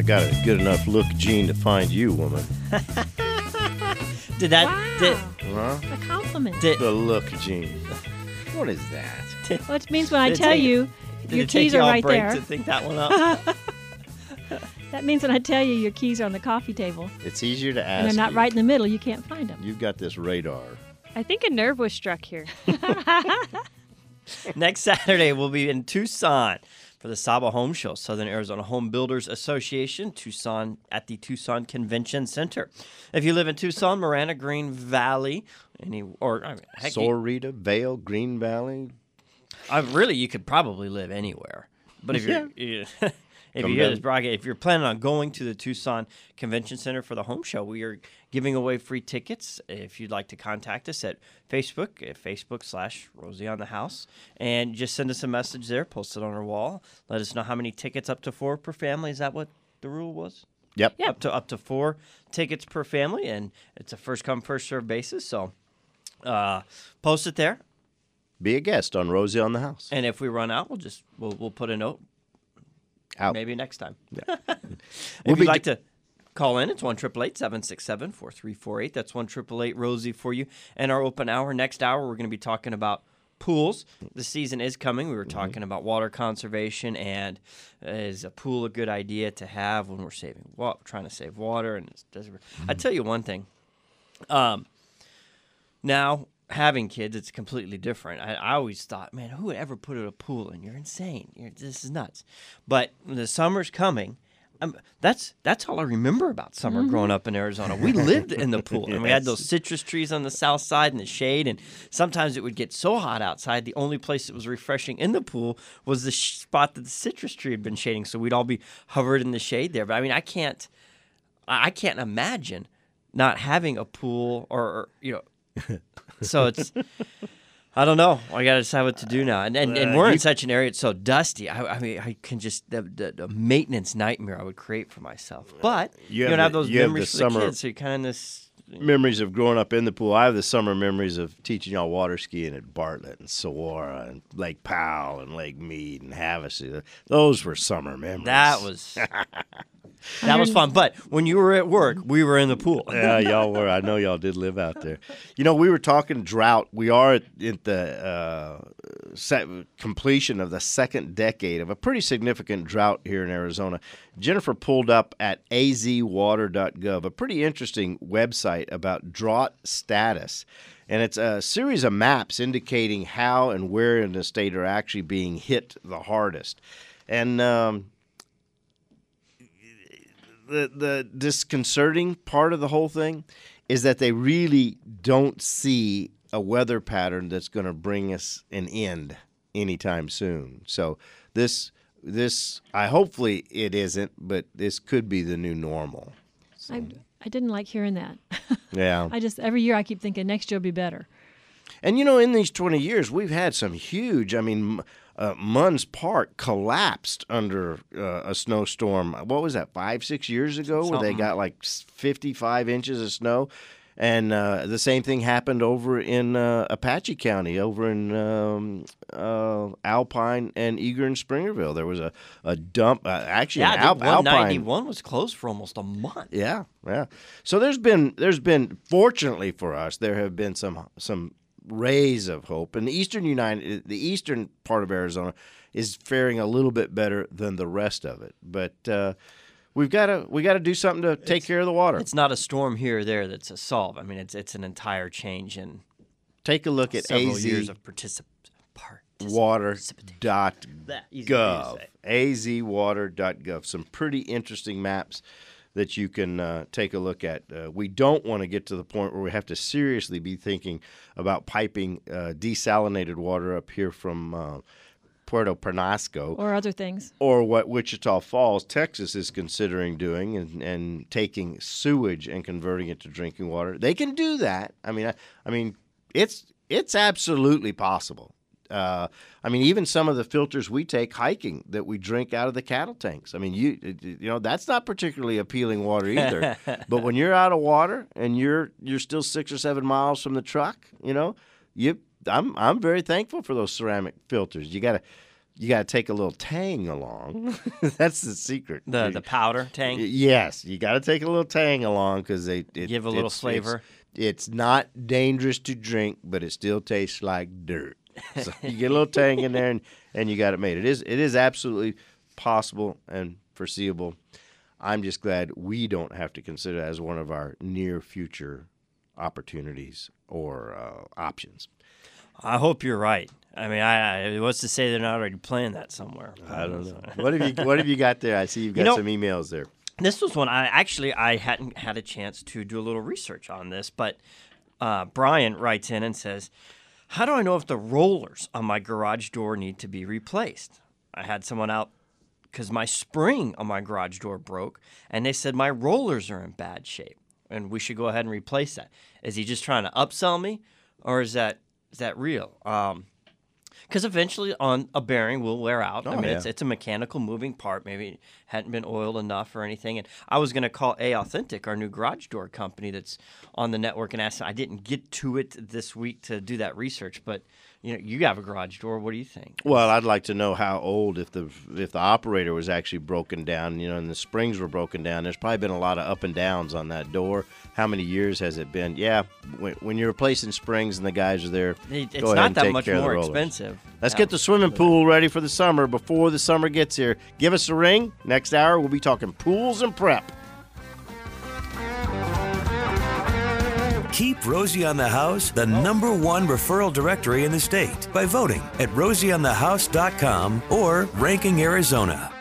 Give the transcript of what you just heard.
got a good enough look gene to find you, woman. Did that? Wow. Huh? A compliment. The look gene. What is that? Well, it means when I Did it tell take- you Did your it take keys you are all right break there. to think that one up? That means when I tell you your keys are on the coffee table It's easier to ask. and they're not you. right in the middle, you can't find them. You've got this radar. I think a nerve was struck here. Next Saturday, we'll be in Tucson for the Saba Home Show, Southern Arizona Home Builders Association, Tucson at the Tucson Convention Center. If you live in Tucson, Marana, Green Valley, heck, Sorita, Vale, Green Valley. really, you could probably live anywhere. But if you're if Come you hear down. this broadcast, if you're planning on going to the Tucson Convention Center for the home show, we are giving away free tickets. If you'd like to contact us at Facebook, at Facebook.com/Rosie on the House, and just send us a message there, post it on our wall. Let us know how many tickets, up to 4 per family. Is that what the rule was? Yep. Yep. Up to 4 tickets per family, and it's a first come first served basis. So post it there, Be a guest on Rosie on the House. and if we run out, we'll put a note. Out. Maybe next time. We'll If be you'd like to call in, it's 1-888-767-4348. That's 1-888-ROSIE for you. And our open hour, next hour, we're going to be talking about pools. The season is coming. We were talking about water conservation, and is a pool a good idea to have when we're trying to save water? And I tell you one thing. Now, having kids, it's completely different. I always thought, man, who would ever put a pool in? You're insane. This is nuts. But the summer's coming. That's all I remember about summer growing up in Arizona. We lived in the pool, and we had those citrus trees on the south side in the shade, and sometimes it would get so hot outside, the only place that was refreshing in the pool was the spot that the citrus tree had been shading, so we'd all be hovered in the shade there. But, I mean, I can't imagine not having a pool or so it's, I don't know. I got to decide what to do now. And we're in such an area, it's so dusty. I mean, I can just, the maintenance nightmare I would create for myself. But you don't have those memories for the kids, so you're kind of in this. Memories of growing up in the pool. I have the summer memories of teaching y'all water skiing at Bartlett and Saguaro and Lake Powell and Lake Mead and Havasu. Those were summer memories. That was fun. But when you were at work, we were in the pool. Yeah, y'all were. I know y'all did live out there. You know, we were talking drought. We are at the completion of the second decade of a pretty significant drought here in Arizona. Jennifer pulled up at azwater.gov, a pretty interesting website about drought status. And it's a series of maps indicating how and where in the state are actually being hit the hardest. And the disconcerting part of the whole thing is that they really don't see a weather pattern that's going to bring us an end anytime soon. So this hopefully it isn't, but this could be the new normal. So, I didn't like hearing that. yeah. Every year I keep thinking next year will be better. And, in these 20 years, we've had some huge, Munns Park collapsed under a snowstorm. What was that, 5-6 years ago, where they got like 55 inches of snow? And the same thing happened over in Apache County, over in Alpine and Eager and Springerville. There was a dump. Actually, Yeah, I think Alpine 191 was closed for almost a month. Yeah. So there's been fortunately for us, there have been some rays of hope. And the eastern part of Arizona is faring a little bit better than the rest of it. But we got to do something to take care of the water. It's not a storm here or there that's a solve. I mean, it's an entire change in Take a look at several years of azwater.gov. azwater.gov. Some pretty interesting maps that you can take a look at. We don't want to get to the point where we have to seriously be thinking about piping desalinated water up here from Puerto Penasco. Or other things. Or what Wichita Falls, Texas is considering doing and taking sewage and converting it to drinking water. They can do that. I mean, it's absolutely possible. Even some of the filters we take hiking that we drink out of the cattle tanks. I mean, you know that's not particularly appealing water either. But when you're out of water and you're still 6 or 7 miles from the truck, I'm very thankful for those ceramic filters. You you got to take a little Tang along. That's the secret. The powder Tang. Yes, you got to take a little Tang along because they give a little flavor. It's not dangerous to drink, but it still tastes like dirt. So you get a little Tang in there, and you got it made. It is absolutely possible and foreseeable. I'm just glad we don't have to consider that as one of our near future opportunities or options. I hope you're right. I mean, what's to say they're not already playing that somewhere? I don't know. What have you got there? I see you've got some emails there. This was one I hadn't had a chance to do a little research on this, but Brian writes in and says, how do I know if the rollers on my garage door need to be replaced? I had someone out because my spring on my garage door broke, and they said my rollers are in bad shape, and we should go ahead and replace that. Is he just trying to upsell me, or is that real? Because eventually a bearing will wear out. It's a mechanical moving part. Maybe it hadn't been oiled enough or anything. And I was going to call Authentic, our new garage door company that's on the network, and ask them. I didn't get to it this week to do that research, but you have a garage door. What do you think? Well, I'd like to know how old, if the operator was actually broken down, and the springs were broken down. There's probably been a lot of up and downs on that door. How many years has it been? Yeah, when you're replacing springs and the guys are there, it's go ahead not and that take much care of the more rollers. expensive. Let's get the swimming pool ready for the summer before the summer gets here. Give us a ring. Next hour, we'll be talking pools and prep. Keep Rosie on the House the #1 referral directory in the state by voting at rosieonthehouse.com or Ranking Arizona.